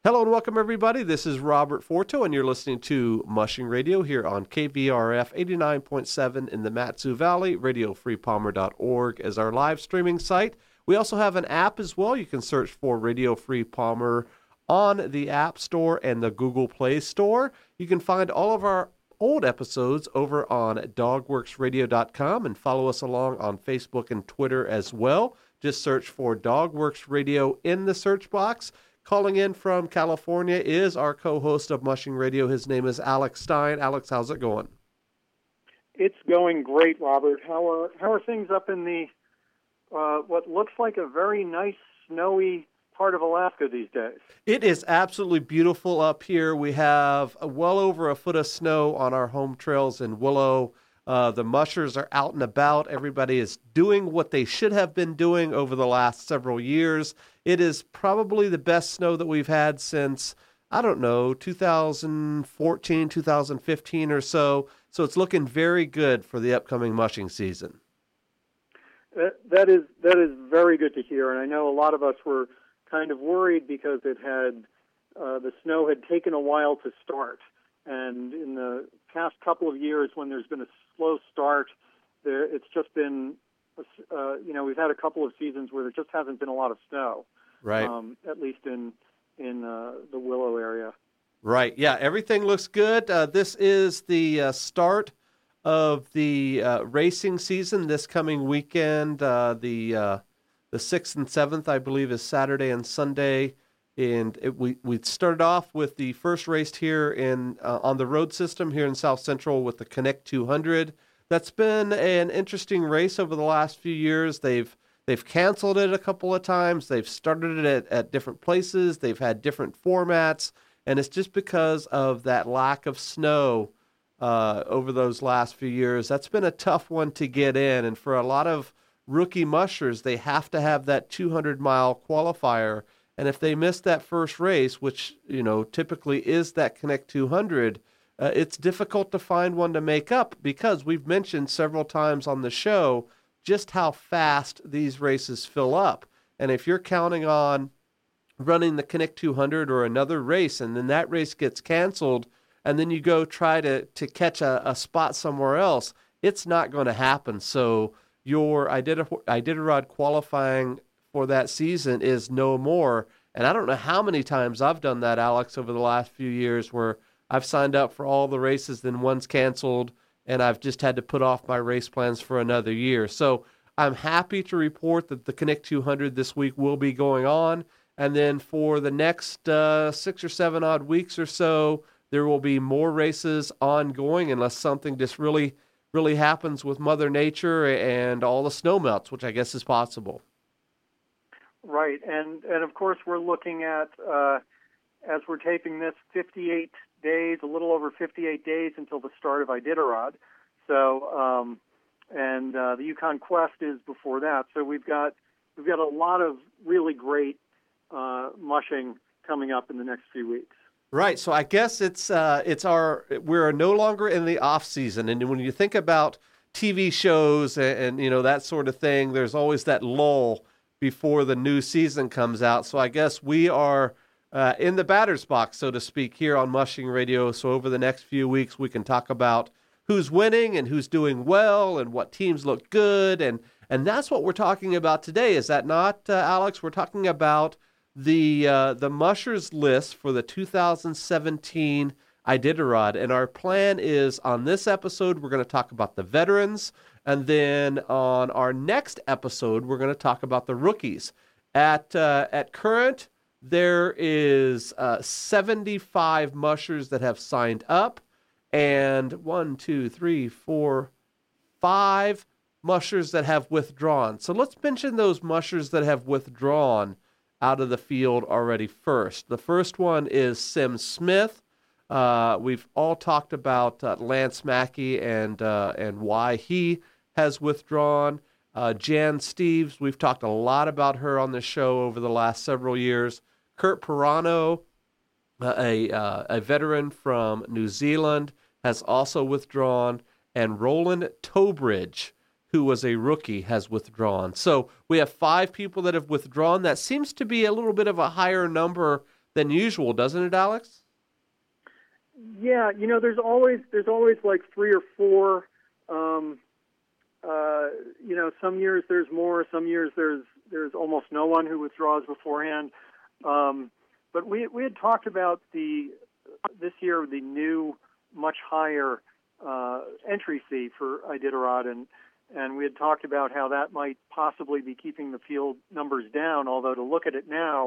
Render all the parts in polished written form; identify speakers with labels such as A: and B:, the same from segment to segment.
A: Hello and welcome, everybody. This is Robert Forto, and you're listening to Mushing Radio here on KVRF 89.7 in the Mat-Su Valley. RadioFreePalmer.org as our live streaming site. We also have an app as well. You can search for Radio Free Palmer on the App Store and the Google Play Store. You can find all of our old episodes over on dogworksradio.com and follow us along on Facebook and Twitter as well. Just search for Dogworks Radio in the search box. Calling in from California is our co-host of Mushing Radio. His name is Alex Stein. Alex, how's it going?
B: It's going great, Robert. How are things up in the what looks like a very nice snowy part of Alaska these days?
A: It is absolutely beautiful up here. We have well over a foot of snow on our home trails in Willow. The mushers are out and about. Everybody is doing what they should have been doing over the last several years. It is probably the best snow that we've had since, 2014, 2015 or so. So it's looking very good for the upcoming mushing season.
B: That is very good to hear. And I know a lot of us were kind of worried because the snow had taken a while to start. And in the past couple of years, when there's been a slow start, it's just been, we've had a couple of seasons where there just hasn't been a lot of snow.
A: Right.
B: At least in the Willow area.
A: Right. Yeah, everything looks good. This is the start of the racing season this coming weekend. The 6th and 7th, I believe, is Saturday and Sunday. And we started off with the first race here on the road system here in South Central with the Connect 200. That's been an interesting race over the last few years. They've canceled it a couple of times. They've started it at different places. They've had different formats, and it's just because of that lack of snow over those last few years. That's been a tough one to get in, and for a lot of rookie mushers, they have to have that 200-mile qualifier. And if they miss that first race, which, typically is that Connect 200, it's difficult to find one to make up because we've mentioned several times on the show just how fast these races fill up. And if you're counting on running the Connect 200 or another race, and then that race gets canceled, and then you go try to catch a spot somewhere else, it's not going to happen. So your Iditarod qualifying for that season is no more. And I don't know how many times I've done that, Alex, over the last few years where I've signed up for all the races, then one's canceled, and I've just had to put off my race plans for another year. So I'm happy to report that the Connect 200 this week will be going on. And then for the next 6 or 7 odd weeks or so, there will be more races ongoing unless something just really, really happens with Mother Nature and all the snow melts, which I guess is possible.
B: Right. And of course, we're looking at, as we're taping this, 58 days, a little over 58 days until the start of Iditarod. So, the Yukon Quest is before that. So we've got a lot of really great mushing coming up in the next few weeks.
A: Right. So I guess we're no longer in the off season. And when you think about TV shows and that sort of thing, there's always that lull before the new season comes out. So I guess we are in the batter's box, so to speak, here on Mushing Radio. So over the next few weeks, we can talk about who's winning and who's doing well and what teams look good. And that's what we're talking about today. Is that not, Alex? We're talking about the mushers list for the 2017 Iditarod. And our plan is on this episode, we're going to talk about the veterans. And then on our next episode, we're going to talk about the rookies. At current, there is 75 mushers that have signed up, and 5 mushers that have withdrawn. So let's mention those mushers that have withdrawn out of the field already first. The first one is Sim Smith. We've all talked about Lance Mackey and why he has withdrawn. Jan Steeves, we've talked a lot about her on the show over the last several years. Kurt Pirano, a veteran from New Zealand, has also withdrawn. And Roland Tobridge, who was a rookie, has withdrawn. So we have 5 people that have withdrawn. That seems to be a little bit of a higher number than usual, doesn't it, Alex?
B: Yeah, there's always like three or four. Some years there's more. Some years there's almost no one who withdraws beforehand. But we had talked about this year the new, much higher entry fee for Iditarod, and we had talked about how that might possibly be keeping the field numbers down. Although to look at it now,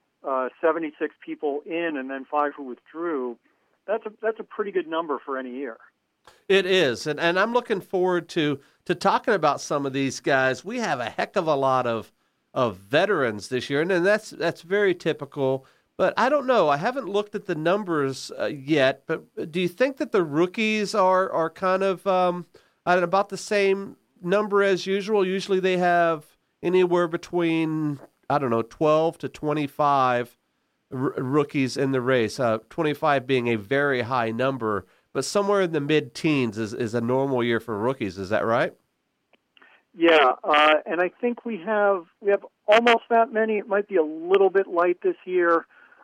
B: 76 people in and then 5 who withdrew, that's a pretty good number for any year.
A: It is, and I'm looking forward to talking about some of these guys. We have a heck of a lot of veterans this year, and that's very typical. But I don't know. I haven't looked at the numbers yet. But do you think that the rookies are kind of about the same number as usual? Usually they have anywhere between 12 to 25 rookies in the race. 25 being a very high number. But somewhere in the mid-teens is a normal year for rookies. Is that right?
B: Yeah, and I think we have almost that many. It might be a little bit light this year,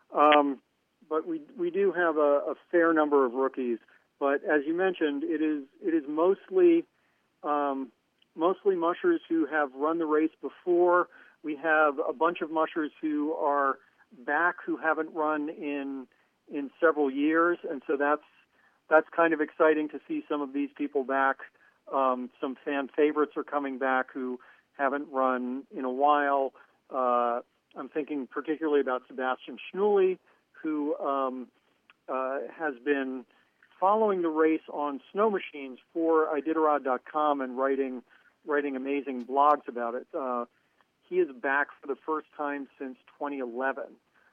B: but we do have a fair number of rookies. But as you mentioned, it is mostly mushers who have run the race before. We have a bunch of mushers who are back who haven't run in several years, and so that's kind of exciting to see some of these people back. Some fan favorites are coming back who haven't run in a while. I'm thinking particularly about Sebastian Schnulle, who has been following the race on snow machines for Iditarod.com and writing amazing blogs about it. He is back for the first time since 2011,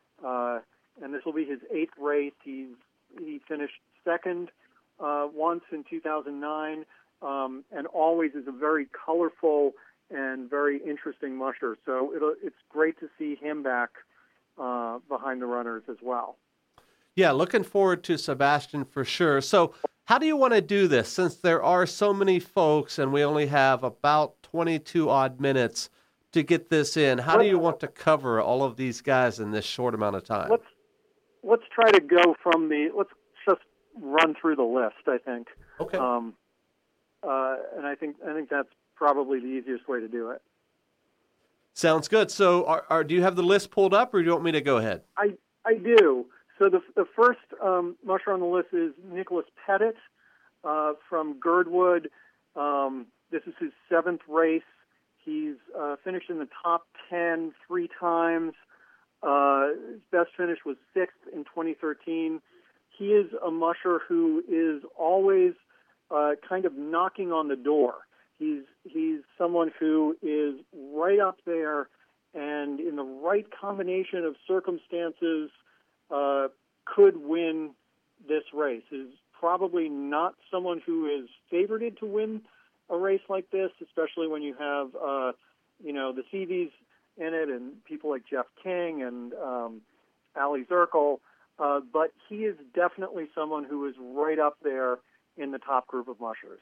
B: and this will be his 8th race. He finished second once in 2009, and always is a very colorful and very interesting musher. So it's great to see him back behind the runners as well.
A: Yeah, looking forward to Sebastian for sure. So how do you want to do this? Since there are so many folks and we only have about 22 odd minutes to get this in, how do you want to cover all of these guys in this short amount of time?
B: Let's try to go let's just run through the list, I think.
A: Okay.
B: And I think that's probably the easiest way to do it.
A: Sounds good. So do you have the list pulled up, or do you want me to go ahead?
B: I do. So the first musher on the list is Nicholas Pettit from Girdwood. This is his 7th race. He's finished in the top 10 3 times. His best finish was 6th in 2013. He is a musher who is always kind of knocking on the door. He's someone who is right up there, and in the right combination of circumstances could win this race. Is probably not someone who is favorited to win a race like this, especially when you have the Seavies in it and people like Jeff King and Ali Zirkle. But he is definitely someone who is right up there in the top group of mushers.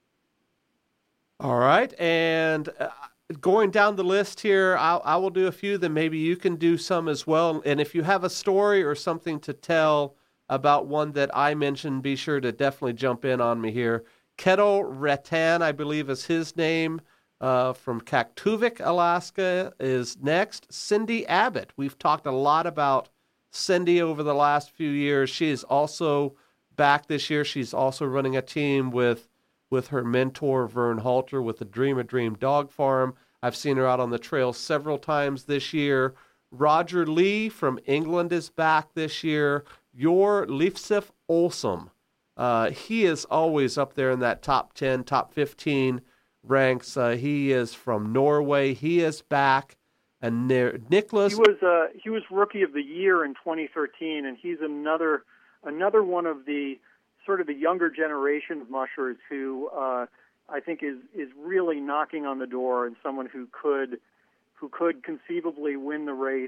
A: All right, and going down the list here, I will do a few, then maybe you can do some as well. And if you have a story or something to tell about one that I mentioned, be sure to definitely jump in on me here. Ketel Rattan, I believe is his name, from Kaktuvik, Alaska, is next. Cindy Abbott. We've talked a lot about Cindy over the last few years. She is also back this year. She's also running a team with her mentor, Vern Halter, with the Dream a Dream Dog Farm. I've seen her out on the trail several times this year. Roger Lee from England is back this year. Your Leifsif Olsson. He is always up there in that top 10, top 15 ranks. He is from Norway. He is back. And Nicholas...
B: He was Rookie of the Year in 2013, and he's another one of the sort of the younger generation of mushers who I think is really knocking on the door, and someone who could conceivably win the race,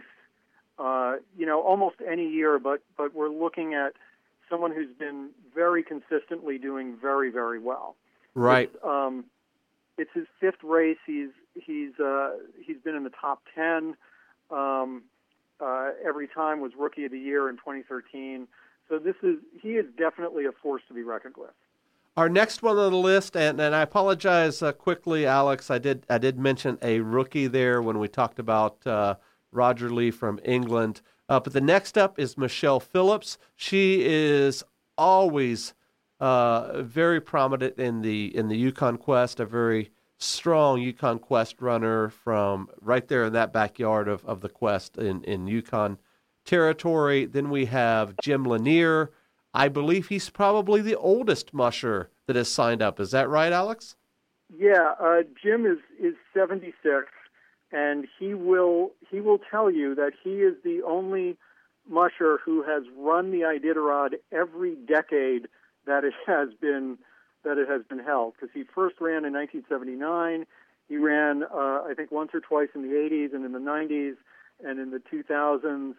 B: almost any year. But we're looking at someone who's been very consistently doing very, very well.
A: Right.
B: It's his 5th race. He's been in the top 10. every time, was Rookie of the Year in 2013. So he is definitely a force to be reckoned with.
A: Our next one on the list, and I apologize quickly, Alex. I did mention a rookie there when we talked about Roger Lee from England. But the next up is Michelle Phillips. She is always very prominent in the Yukon Quest, a very strong Yukon Quest runner from right there in that backyard of the Quest in Yukon territory. Then we have Jim Lanier. I believe he's probably the oldest musher that has signed up. Is that right, Alex?
B: Yeah, Jim is 76, and he will tell you that he is the only musher who has run the Iditarod every decade that it has been held. Because he first ran in 1979, he ran I think once or twice in the 80s and in the 90s and in the 2000s.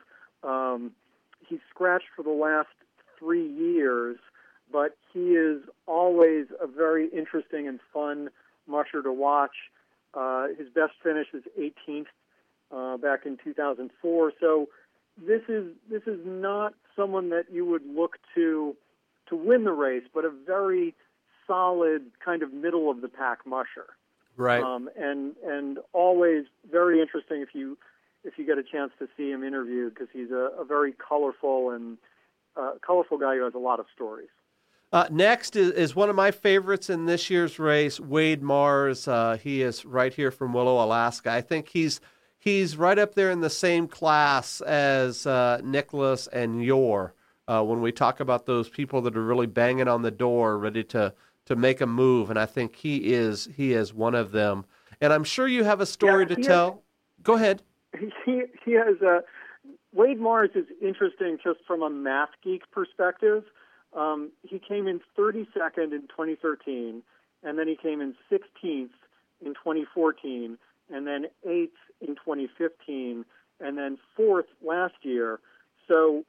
B: He scratched for the last 3 years, but he is always a very interesting and fun musher to watch. His best finish is 18th back in 2004. So this is not someone that you would look to win the race, but a very solid kind of middle of the pack musher.
A: Right.
B: And always very interesting if you get a chance to see him interviewed, because he's a very colorful guy who has a lot of stories.
A: Next is one of my favorites in this year's race, Wade Mars. He is right here from Willow, Alaska. I think he's right up there in the same class as Nicholas and Yor when we talk about those people that are really banging on the door, ready to make a move. And I think he is one of them. And I'm sure you have a story to tell. Go ahead.
B: He has Wade Mars is interesting just from a math geek perspective. He came in 32nd in 2013, and then he came in 16th in 2014, and then 8th in 2015, and then 4th last year. So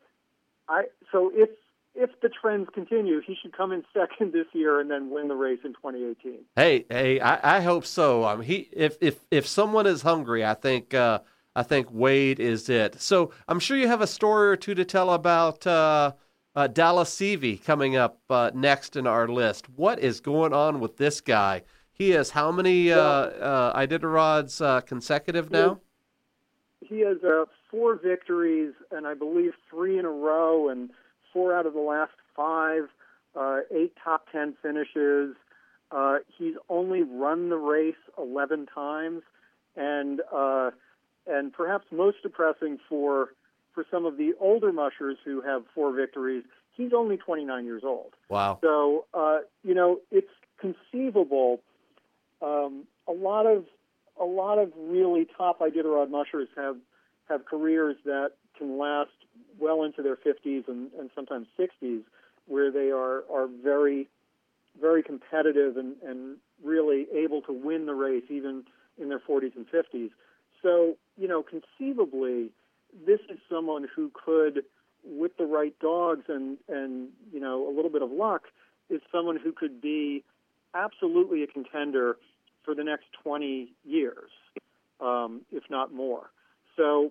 B: if the trends continue, he should come in second this year and then win the race in 2018.
A: Hey, I hope so. If someone is hungry, I think Wade is it. So I'm sure you have a story or two to tell about Dallas Seavey coming up next in our list. What is going on with this guy? He has how many Iditarods consecutive now?
B: He has 4 victories, and I believe 3 in a row, and 4 out of the last 5, 8 top 10 finishes. He's only run the race 11 times, and perhaps most depressing for some of the older mushers who have 4 victories, he's only 29 years old.
A: Wow.
B: So, it's conceivable. A lot of really top Iditarod mushers have careers that can last well into their 50s and sometimes 60s, where they are very, very competitive and really able to win the race even in their 40s and 50s. So, conceivably, this is someone who could, with the right dogs and a little bit of luck, is someone who could be absolutely a contender for the next 20 years, if not more. So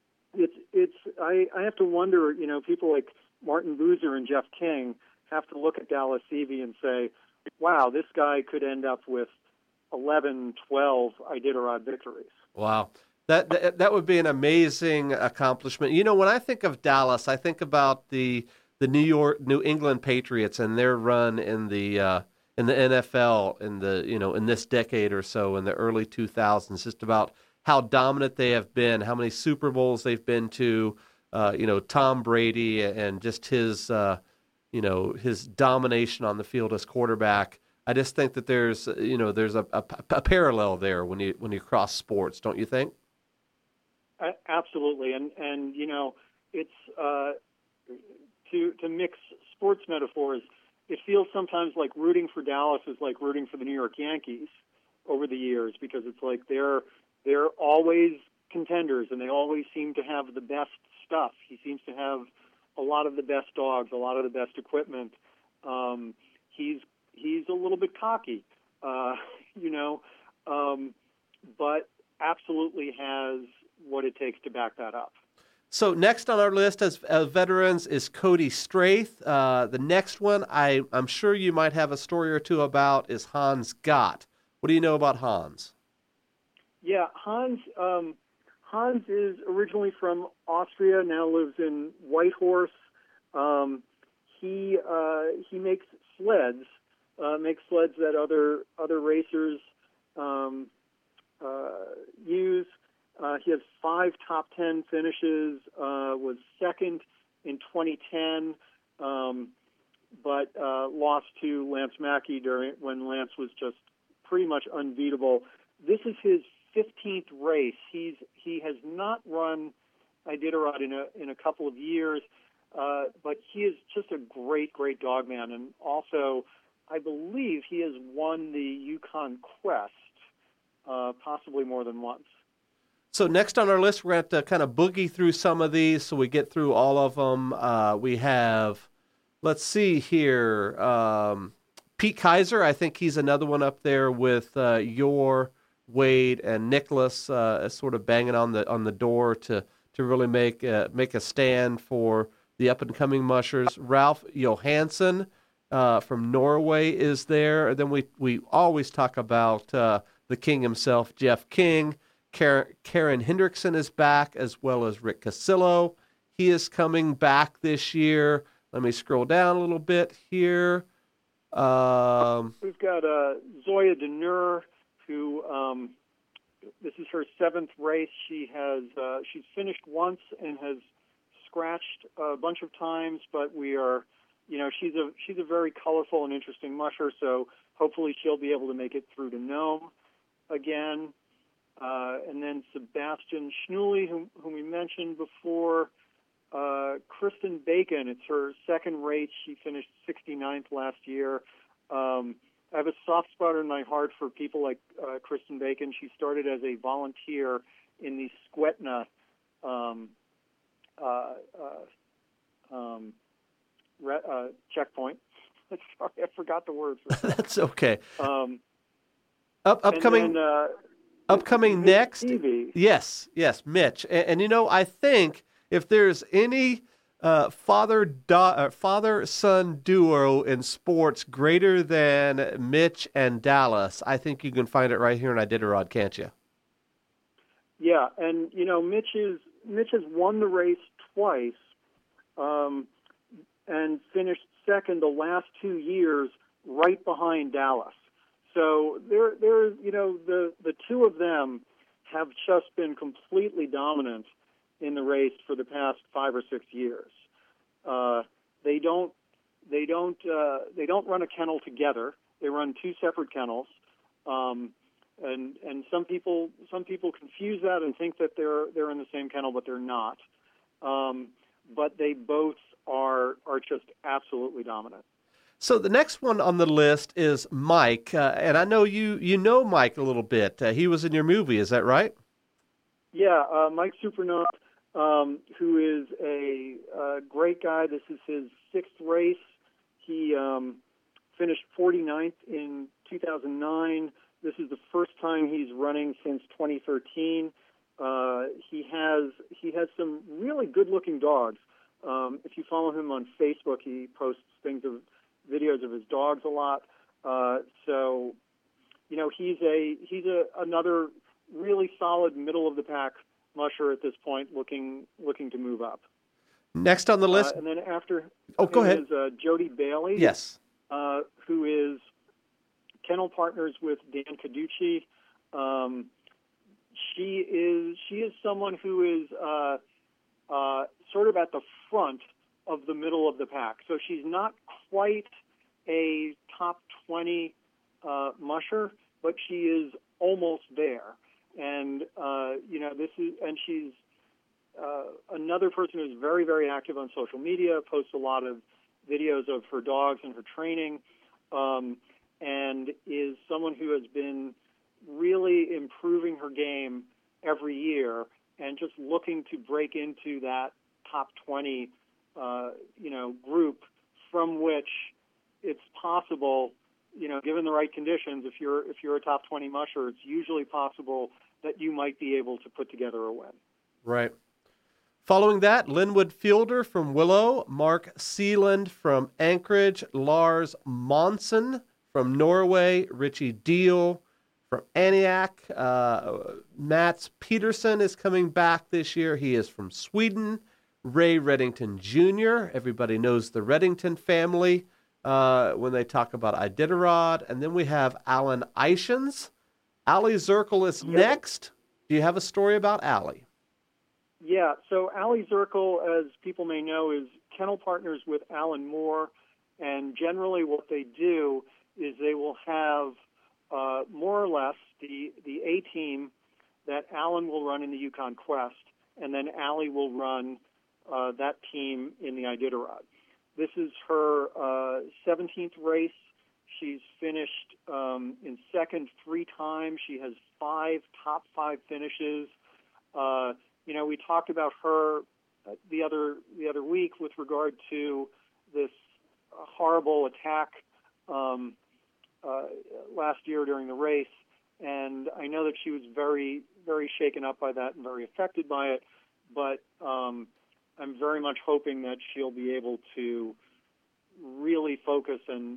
B: I have to wonder, people like Martin Boozer and Jeff King have to look at Dallas Seavey and say, wow, this guy could end up with 11, 12 Iditarod victories.
A: Wow. That would be an amazing accomplishment. When I think of Dallas, I think about the New England Patriots and their run in the NFL in this decade or so, in the early 2000s, just about how dominant they have been, how many Super Bowls they've been to, Tom Brady and just his domination on the field as quarterback. I just think that there's a parallel there when you cross sports, don't you think?
B: Absolutely, and it's to mix sports metaphors. It feels sometimes like rooting for Dallas is like rooting for the New York Yankees over the years, because it's like they're always contenders and they always seem to have the best stuff. He seems to have a lot of the best dogs, a lot of the best equipment. He's a little bit cocky, but absolutely has what it takes to back that up.
A: So next on our list as veterans is Cody Straith. The next one I'm sure you might have a story or two about is Hans Gott. What do you know about Hans?
B: Yeah, Hans is originally from Austria, now lives in Whitehorse. He makes sleds, that other racers use. He has 5 top 10 finishes. Was second in 2010, but lost to Lance Mackey when Lance was just pretty much unbeatable. This is his 15th race. He has not run Iditarod in a couple of years, but he is just a great dog man, and also I believe he has won the Yukon Quest possibly more than once.
A: So next on our list, we're going to have to kind of boogie through some of these so we get through all of them. We have, let's see here, Pete Kaiser. I think he's another one up there with your Wade and Nicholas, sort of banging on the door to really make a stand for the up and coming mushers. Ralph Johansson from Norway is there. And then we always talk about the king himself, Jeff King. Karen Hendrickson is back, as well as Rick Casillo. He is coming back this year. Let me scroll down a little bit here.
B: We've got Zoya Denur, who this is her 7th race. She's finished once and has scratched a bunch of times, but she's a very colorful and interesting musher. So hopefully she'll be able to make it through to Nome again. And then Sebastian Schnuly, whom we mentioned before. Kristen Bacon, it's her 2nd race. She finished 69th last year. I have a soft spot in my heart for people like Kristen Bacon. She started as a volunteer in the Skwetna checkpoint. Sorry, I forgot the words.
A: That's okay. Upcoming. Upcoming next,
B: Stevie.
A: yes, Mitch, and I think if there's any father-son duo in sports greater than Mitch and Dallas, I think you can find it right here in Iditarod, can't you?
B: Yeah, and Mitch has won the race twice, and finished second the last 2 years, right behind Dallas. So there's the two of them have just been completely dominant in the race for the past 5 or 6 years. They don't run a kennel together. They run 2 separate kennels, and some people confuse that and think that they're in the same kennel, but they're not. But they both are just absolutely dominant.
A: So the next one on the list is Mike, and I know you know Mike a little bit. He was in your movie, is that right?
B: Yeah, Mike Supernaut, who is a great guy. This is his 6th race. He finished 49th in 2009. This is the first time he's running since 2013. He has some really good-looking dogs. If you follow him on Facebook, he posts videos of his dogs a lot. So, he's another really solid middle of the pack musher at this point, looking to move up.
A: Next on the list,
B: and then after,
A: go ahead.
B: Is Jody Bailey.
A: Yes,
B: who is kennel partners with Dan Caducci. She is someone who is sort of at the front of the middle of the pack. So she's not quite a top 20 musher, but she is almost there. And she's another person who's very, very active on social media, posts a lot of videos of her dogs and her training, and is someone who has been really improving her game every year and just looking to break into that top 20 group, from which it's possible, given the right conditions, if you're a top 20 musher, it's usually possible that you might be able to put together a win.
A: Right. Following that, Linwood Fielder from Willow, Mark Sealand from Anchorage, Lars Monson from Norway, Richie Deal from Antioch. Mats Peterson is coming back this year. He is from Sweden. Ray Reddington Jr., everybody knows the Reddington family when they talk about Iditarod. And then we have Alan Eichens. Ali Zirkel is next. Do you have a story about Ali?
B: Yeah, so Ali Zirkel, as people may know, is kennel partners with Alan Moore, and generally what they do is they will have more or less the A team that Alan will run in the Yukon Quest, and then Ali will run that team in the Iditarod. This is her 17th race. She's finished in second 3 times. She has 5 top 5 finishes. We talked about her the other week with regard to this horrible attack last year during the race, and I know that she was very, very shaken up by that and very affected by it. But I'm very much hoping that she'll be able to really focus and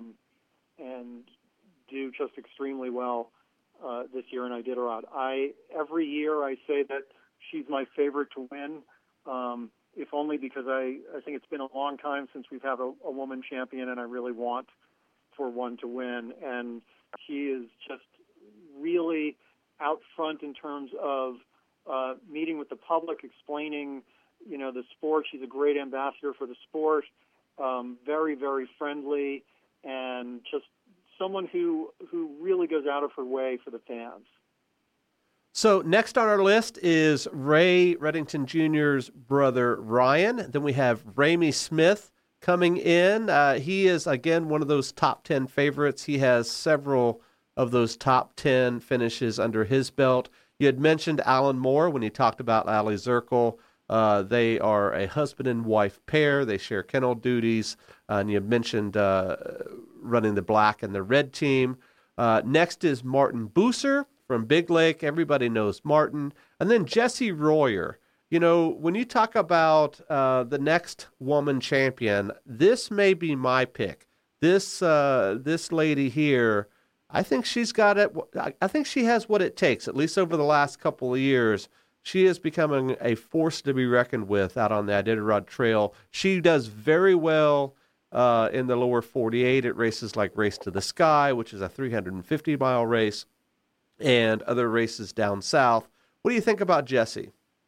B: do just extremely well this year in Iditarod. Every year I say that she's my favorite to win, if only because I think it's been a long time since we've had a woman champion, and I really want for one to win. And she is just really out front in terms of meeting with the public, explaining, the sport. She's a great ambassador for the sport, very, very friendly, and just someone who really goes out of her way for the fans.
A: So next on our list is Ray Reddington Jr.'s brother, Ryan. Then we have Ramey Smith coming in. He is, again, one of those top 10 favorites. He has several of those top 10 finishes under his belt. You had mentioned Alan Moore when you talked about Ali Zirkel. They are a husband and wife pair. They share kennel duties. And you mentioned running the black and the red team. Next is Martin Booser from Big Lake. Everybody knows Martin. And then Jessie Royer. When you talk about the next woman champion, this may be my pick. This lady here, I think she's got it. I think she has what it takes, at least over the last couple of years. She is becoming a force to be reckoned with out on the Iditarod Trail. She does very well in the lower 48 at races like Race to the Sky, which is a 350-mile race, and other races down south. What do you think about Jessie?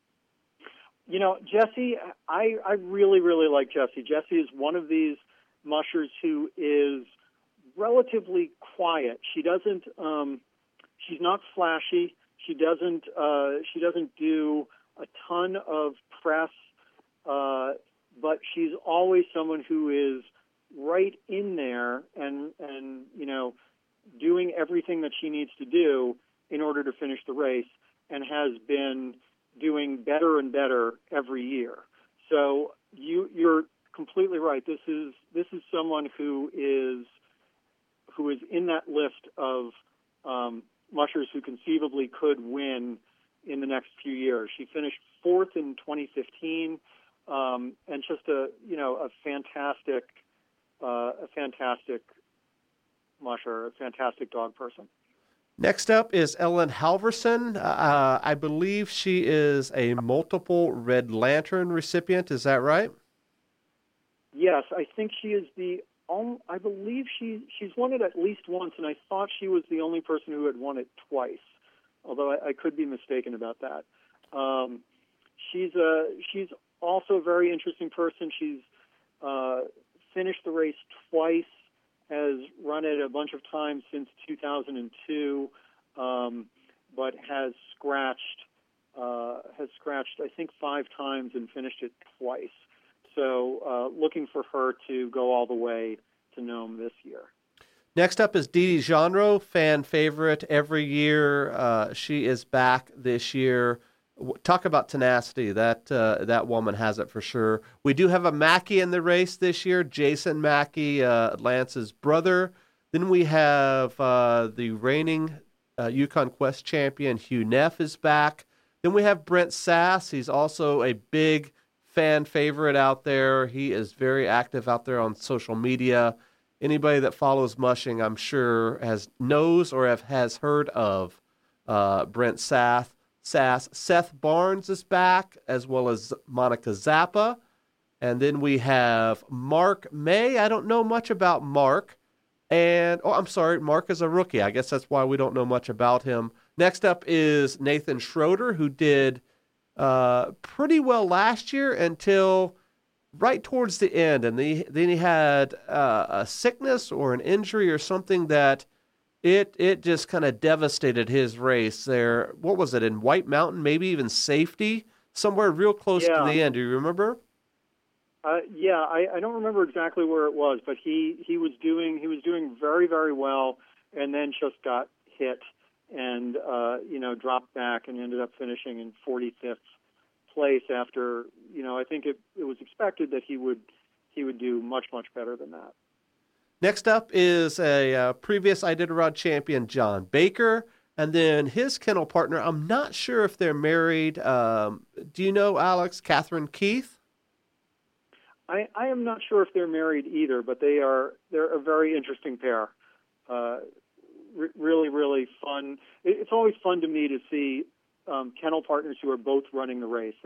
B: Jessie, I really, really like Jessie. Jessie is one of these mushers who is relatively quiet. She doesn't. She's not flashy. She doesn't do a ton of press, but she's always someone who is right in there and doing everything that she needs to do in order to finish the race, and has been doing better and better every year. So you're completely right. This is someone who is in that list of mushers who conceivably could win in the next few years. She finished 4th in 2015, and just a fantastic musher, a fantastic dog person.
A: Next up is Ellen Halverson. I believe she is a multiple Red Lantern recipient. Is that right?
B: Yes, I think she is I believe she's won it at least once, and I thought she was the only person who had won it twice, although I could be mistaken about that. She's also a very interesting person. She's finished the race twice, has run it a bunch of times since 2002, but has scratched I think 5 times and finished it twice. So looking for her to go all the way to Nome this year.
A: Next up is Dee Dee Genreau, fan favorite every year. She is back this year. Talk about tenacity. That woman has it for sure. We do have a Mackey in the race this year, Jason Mackey, Lance's brother. Then we have the reigning Yukon Quest champion, Hugh Neff, is back. Then we have Brent Sass. He's also a big fan favorite out there. He is very active out there on social media. Anybody that follows mushing, I'm sure, knows or has heard of Brent Sass. Seth Barnes is back, as well as Monica Zappa. And then we have Mark May. I don't know much about Mark. I'm sorry, Mark is a rookie. I guess that's why we don't know much about him. Next up is Nathan Schroeder, who did pretty well last year until right towards the end. And then he had a sickness or an injury or something that it just kind of devastated his race there. What was it, in White Mountain, maybe even safety, somewhere real close to the end. Do you remember?
B: I don't remember exactly where it was, but he was doing very, very well, and then just got hit and dropped back and ended up finishing in 45th place after, I think it was expected that he would do much, much better than that.
A: Next up is a previous Iditarod champion, John Baker, and then his kennel partner. I'm not sure if they're married. Do you know, Alex, Catherine Keith?
B: I am not sure if they're married either, but they're a very interesting pair. Really, really fun. It's always fun to me to see kennel partners who are both running the race.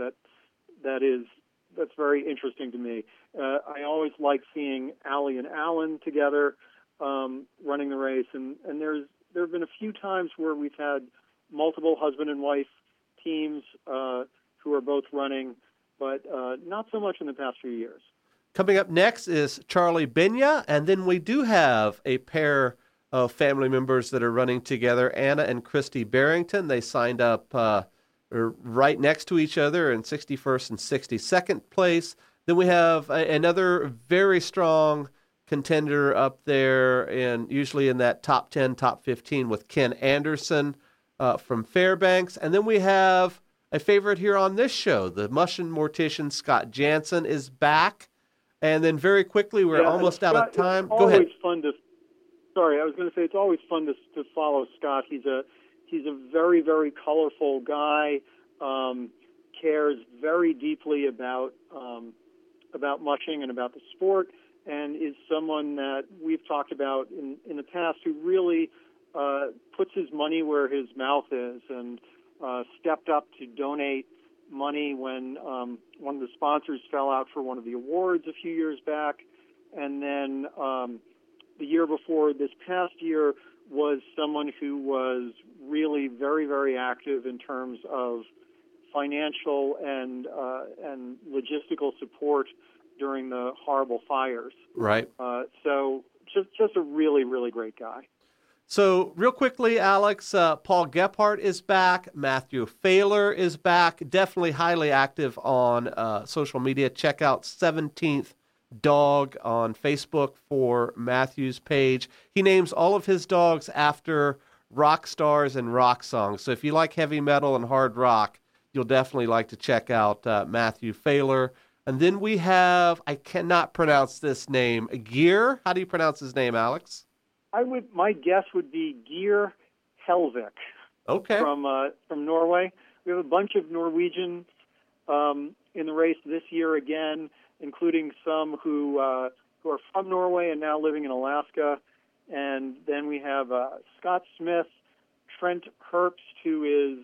B: That's very interesting to me. I always like seeing Allie and Alan together running the race, and there have been a few times where we've had multiple husband and wife teams who are both running, but not so much in the past few years.
A: Coming up next is Charlie Benya, and then we do have a pair of family members that are running together, Anna and Christy Barrington. They signed up right next to each other in 61st and 62nd place. Then we have another very strong contender up there, and usually in that top 10, top 15 with Ken Anderson from Fairbanks. And then we have a favorite here on this show, the Mushing mortician Scott Jansen is back. And then very quickly, we're almost out of time. Go ahead.
B: I was going to say it's always fun to follow Scott. He's a very, very colorful guy. Cares very deeply about mushing and about the sport, and is someone that we've talked about in the past who really puts his money where his mouth is, and stepped up to donate money when one of the sponsors fell out for one of the awards a few years back. And then the year before this past year was someone who was really very, very active in terms of financial and logistical support during the horrible fires.
A: Right.
B: So just a really, really great guy.
A: So real quickly, Alex, Paul Gephardt is back. Matthew Failer is back. Definitely highly active on social media. Check out 17th Dog on Facebook for Matthew's page. He names all of his dogs after rock stars and rock songs. So if you like heavy metal and hard rock, you'll definitely like to check out Matthew Failer. And then we have, I cannot pronounce this name, Geir. How do you pronounce his name, Alex?
B: My guess would be Geir Helvik.
A: Okay.
B: From Norway. We have a bunch of Norwegians in the race this year again, including some who are from Norway and now living in Alaska. And then we have Scott Smith, Trent Herbst, who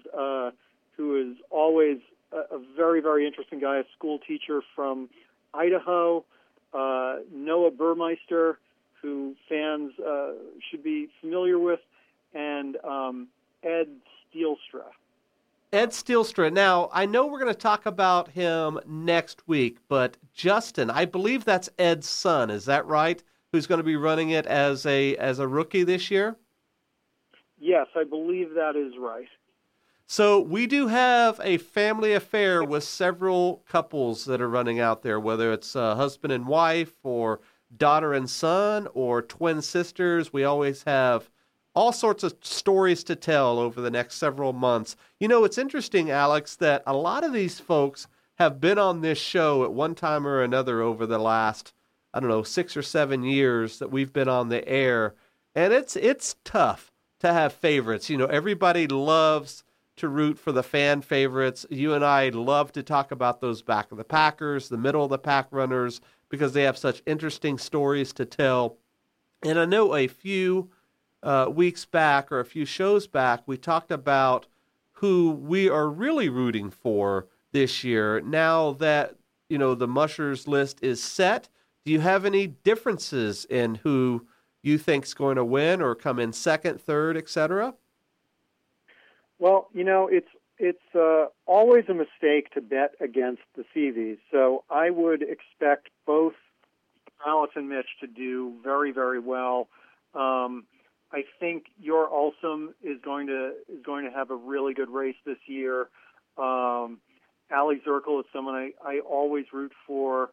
B: is always a very, very interesting guy, a school teacher from Idaho. Noah Burmeister, who fans should be familiar with, and Ed Steelstra.
A: Ed Steelstra. Now, I know we're going to talk about him next week, but Justin, I believe that's Ed's son. Is that right? Who's going to be running it as a rookie this year?
B: Yes, I believe that is right.
A: So we do have a family affair with several couples that are running out there, whether it's husband and wife or daughter and son or twin sisters. We always have all sorts of stories to tell over the next several months. You know, it's interesting, Alex, that a lot of these folks have been on this show at one time or another over the last, 6 or 7 years that we've been on the air. And it's tough to have favorites. You know, everybody loves to root for the fan favorites. You and I love to talk about those back of the packers, the middle of the pack runners, because they have such interesting stories to tell. And I know a few weeks back or a few shows back, we talked about who we are really rooting for this year. Now that, the Mushers list is set, do you have any differences in who you think is going to win or come in second, third, etc.?
B: Well, it's always a mistake to bet against the Seavies. So I would expect both Alex and Mitch to do very, very well. I think Your Ulsum is going to have a really good race this year. Ali Zirkle is someone I always root for.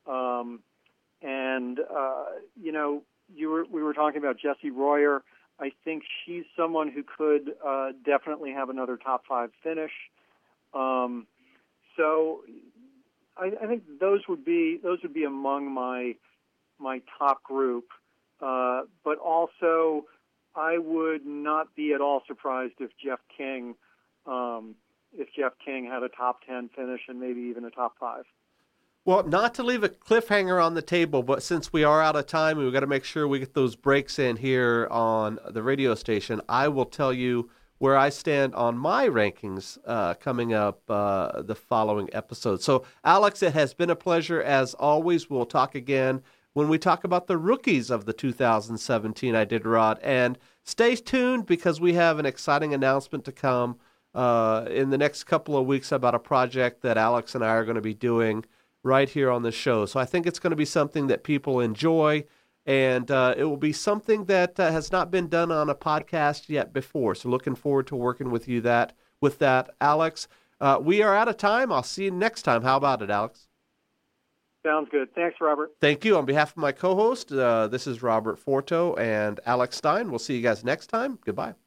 B: We were talking about Jessie Royer. I think she's someone who could definitely have another top 5 finish. So I think those would be among my top group. But also, I would not be at all surprised if Jeff King had a top 10 finish and maybe even a top 5.
A: Well, not to leave a cliffhanger on the table, but since we are out of time and we've got to make sure we get those breaks in here on the radio station, I will tell you where I stand on my rankings coming up the following episode. So, Alex, it has been a pleasure as always. We'll talk again when we talk about the rookies of the 2017 Iditarod. And stay tuned because we have an exciting announcement to come in the next couple of weeks about a project that Alex and I are going to be doing right here on the show. So I think it's going to be something that people enjoy, and it will be something that has not been done on a podcast yet before. So looking forward to working with you with that, Alex. We are out of time. I'll see you next time. How about it, Alex?
B: Sounds good. Thanks, Robert.
A: Thank you. On behalf of my co-host, this is Robert Forto and Alex Stein. We'll see you guys next time. Goodbye.